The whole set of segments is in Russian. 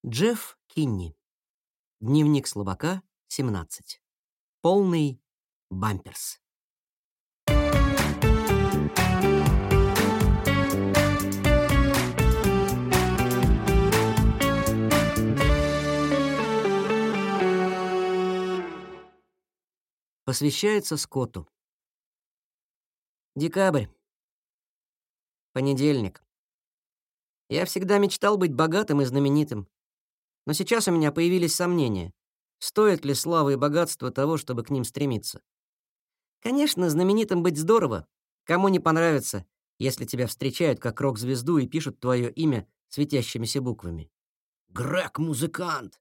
Джефф Кинни. Дневник слабака, 17. Полный бамперс. Посвящается Скотту. Декабрь. Понедельник. Я всегда мечтал быть богатым и знаменитым. Но сейчас у меня появились сомнения. Стоит ли слава и богатство того, чтобы к ним стремиться? Конечно, знаменитым быть здорово. Кому не понравится, если тебя встречают как рок-звезду и пишут твое имя светящимися буквами. Грег-музыкант.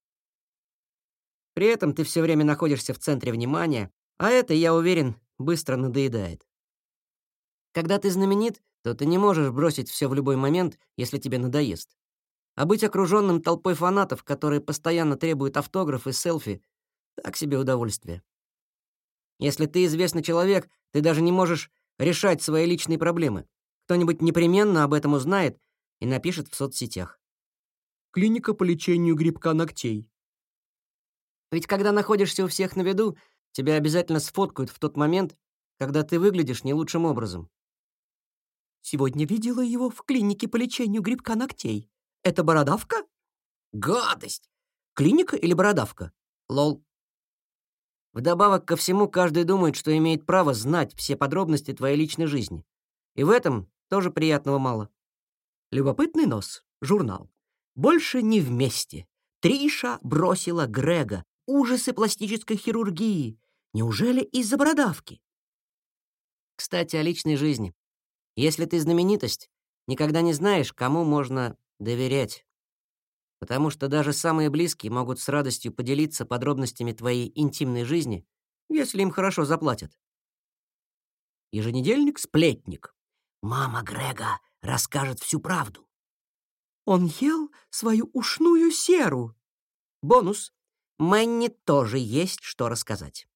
При этом ты все время находишься в центре внимания, а это, я уверен, быстро надоедает. Когда ты знаменит, то ты не можешь бросить все в любой момент, если тебе надоест. А быть окруженным толпой фанатов, которые постоянно требуют автограф и селфи, так себе удовольствие. Если ты известный человек, ты даже не можешь решать свои личные проблемы. Кто-нибудь непременно об этом узнает и напишет в соцсетях. Клиника по лечению грибка ногтей. Ведь когда находишься у всех на виду, тебя обязательно сфоткают в тот момент, когда ты выглядишь не лучшим образом. Сегодня видела его в клинике по лечению грибка ногтей. Это бородавка? Гадость! Клиника или бородавка? Лол. Вдобавок ко всему, каждый думает, что имеет право знать все подробности твоей личной жизни. И в этом тоже приятного мало. Любопытный нос. Журнал. Больше не вместе. Триша бросила Грега. Ужасы пластической хирургии. Неужели из-за бородавки? Кстати, о личной жизни. Если ты знаменитость, никогда не знаешь, кому можно доверять. Потому что даже самые близкие могут с радостью поделиться подробностями твоей интимной жизни, если им хорошо заплатят. Еженедельник «Сплетник». Мама Грега расскажет всю правду. Он ел свою ушную серу. Бонус. Мэнни тоже есть что рассказать.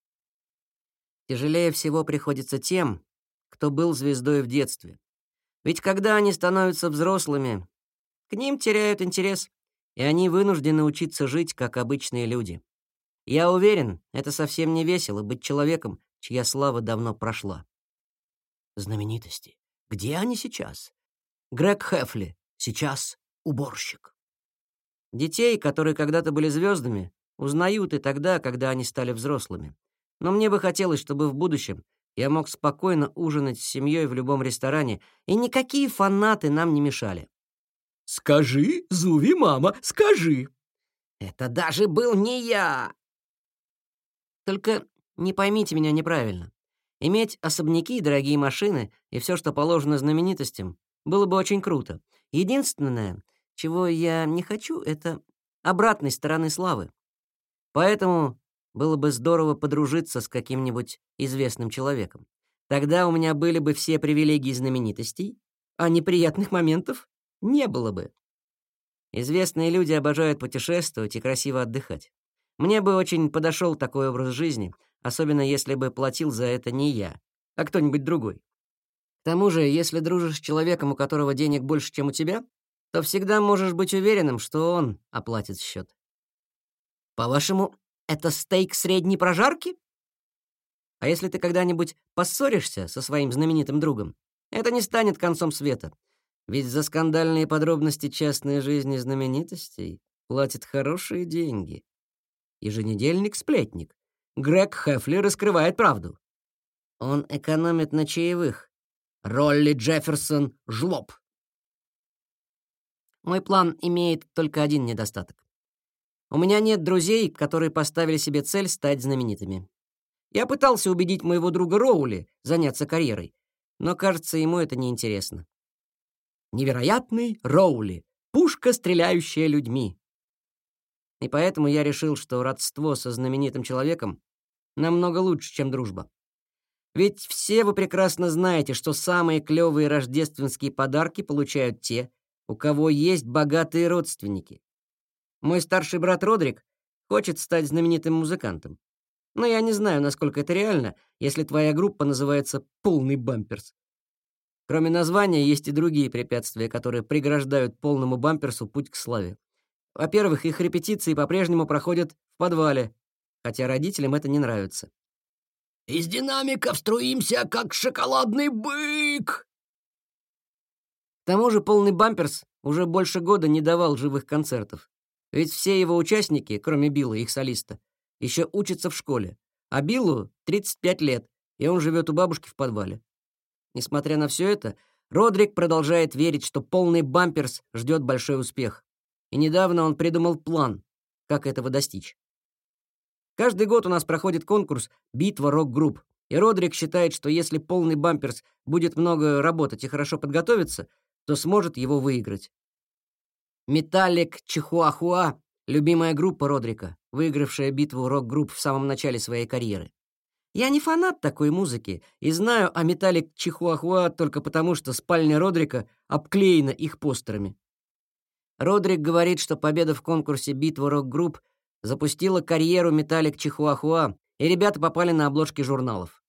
Тяжелее всего приходится тем, кто был звездой в детстве. Ведь когда они становятся взрослыми, к ним теряют интерес, и они вынуждены учиться жить, как обычные люди. Я уверен, это совсем не весело быть человеком, чья слава давно прошла. Знаменитости. Где они сейчас? Грег Хефли. Сейчас уборщик. Детей, которые когда-то были звездами, узнают и тогда, когда они стали взрослыми. Но мне бы хотелось, чтобы в будущем я мог спокойно ужинать с семьей в любом ресторане, и никакие фанаты нам не мешали. «Скажи, Зуви, мама, скажи!» Это даже был не я! Только не поймите меня неправильно. Иметь особняки, дорогие машины и все, что положено знаменитостям, было бы очень круто. Единственное, чего я не хочу, это обратной стороны славы. Поэтому было бы здорово подружиться с каким-нибудь известным человеком. Тогда у меня были бы все привилегии знаменитостей, а неприятных моментов не было бы. Известные люди обожают путешествовать и красиво отдыхать. Мне бы очень подошел такой образ жизни, особенно если бы платил за это не я, а кто-нибудь другой. К тому же, если дружишь с человеком, у которого денег больше, чем у тебя, то всегда можешь быть уверенным, что он оплатит счет. По-вашему, это стейк средней прожарки? А если ты когда-нибудь поссоришься со своим знаменитым другом, это не станет концом света. Ведь за скандальные подробности частной жизни знаменитостей платят хорошие деньги. Еженедельник «Сплетник». Грег Хефли раскрывает правду. Он экономит на чаевых. Ролли Джефферсон — жлоб. Мой план имеет только один недостаток. У меня нет друзей, которые поставили себе цель стать знаменитыми. Я пытался убедить моего друга Роули заняться карьерой, но, кажется, ему это неинтересно. Невероятный Роули, пушка, стреляющая людьми. И поэтому я решил, что родство со знаменитым человеком намного лучше, чем дружба. Ведь все вы прекрасно знаете, что самые клевые рождественские подарки получают те, у кого есть богатые родственники. Мой старший брат Родрик хочет стать знаменитым музыкантом. Но я не знаю, насколько это реально, если твоя группа называется «Полный бамперс». Кроме названия, есть и другие препятствия, которые преграждают полному бамперсу путь к славе. Во-первых, их репетиции по-прежнему проходят в подвале, хотя родителям это не нравится. Из динамиков струимся, как шоколадный бык. К тому же полный Бамперс уже больше года не давал живых концертов. Ведь все его участники, кроме Билла, их солиста, еще учатся в школе. А Биллу 35 лет, и он живет у бабушки в подвале. Несмотря на все это, Родрик продолжает верить, что полный Бамперс ждет большой успех. И недавно он придумал план, как этого достичь. Каждый год у нас проходит конкурс «Битва рок-групп», и Родрик считает, что если полный Бамперс будет много работать и хорошо подготовиться, то сможет его выиграть. «Металлик Чихуахуа» — любимая группа Родрика, выигравшая битву рок-групп в самом начале своей карьеры. Я не фанат такой музыки и знаю о «Металлик Чихуахуа» только потому, что спальня Родрика обклеена их постерами. Родрик говорит, что победа в конкурсе «Битва рок-групп» запустила карьеру «Металлик Чихуахуа», и ребята попали на обложки журналов.